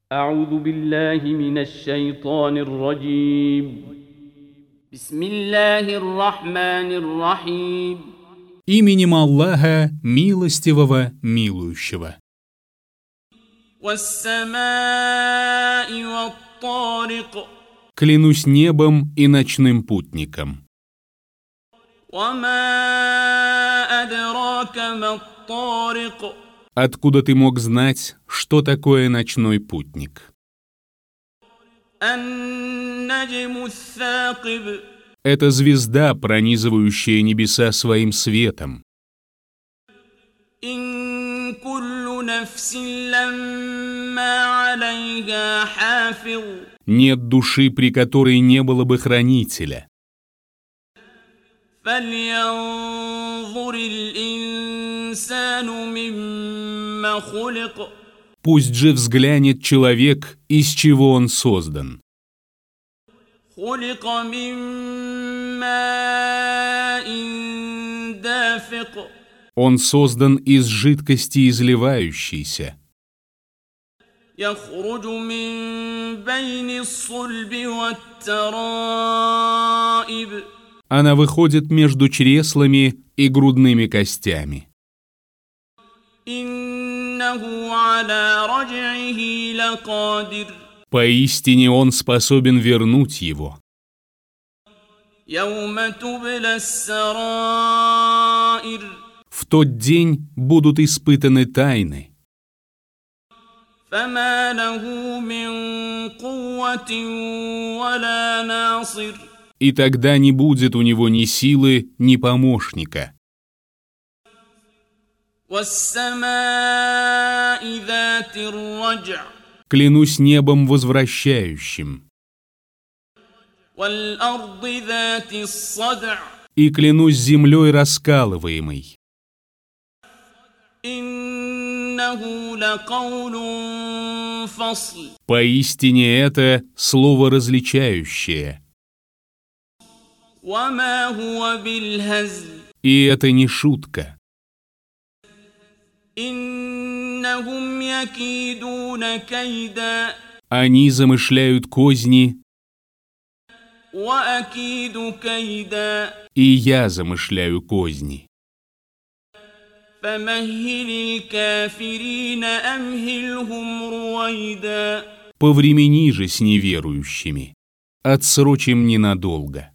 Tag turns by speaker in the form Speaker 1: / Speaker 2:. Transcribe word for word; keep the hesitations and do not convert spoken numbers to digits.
Speaker 1: أعوذ بالله من الشيطان الرجيم بسم الله الرحمن الرحيم
Speaker 2: Именем Аллаха, милостивого, милующего.
Speaker 1: والسماء والطارق
Speaker 2: Клянусь небом и ночным путником.
Speaker 1: وما أدراك ما الطارق
Speaker 2: Откуда ты мог знать, что такое ночной путник?
Speaker 1: النجم الثاقب
Speaker 2: Это звезда, пронизывающая небеса своим светом.
Speaker 1: إن كل نفس لما عليها حافظ
Speaker 2: Нет души, при которой не было бы хранителя.
Speaker 1: فلينظر الإنسان مما خلق
Speaker 2: Пусть же взглянет человек, из чего он создан.
Speaker 1: خلق من ماء دافق
Speaker 2: Он создан из жидкости изливающейся.
Speaker 1: يخرج من بين الصلب والترائب
Speaker 2: Она выходит между чреслами и грудными костями.
Speaker 1: إنه على رجعه لقادر
Speaker 2: Поистине он способен вернуть его.
Speaker 1: يوم تبلى السرائر
Speaker 2: В тот день будут испытаны тайны.
Speaker 1: فما له من قوة ولا ناصر
Speaker 2: И тогда не будет у него ни силы, ни помощника.
Speaker 1: والسماء ذات الرجع
Speaker 2: Клянусь небом возвращающим.
Speaker 1: والأرض ذات الصدع
Speaker 2: И клянусь землей раскалываемой.
Speaker 1: إنه لقول فصل
Speaker 2: Поистине это слово различающее.
Speaker 1: وما هو بالهزل
Speaker 2: И это не шутка.
Speaker 1: إنهم يكيدون كيدا
Speaker 2: Они замышляют козни,
Speaker 1: وأكيد كيدا
Speaker 2: и я замышляю козни.
Speaker 1: فمهل الكافرين أمهلهم رويدا
Speaker 2: Повремени же с неверующими, отсрочим ненадолго.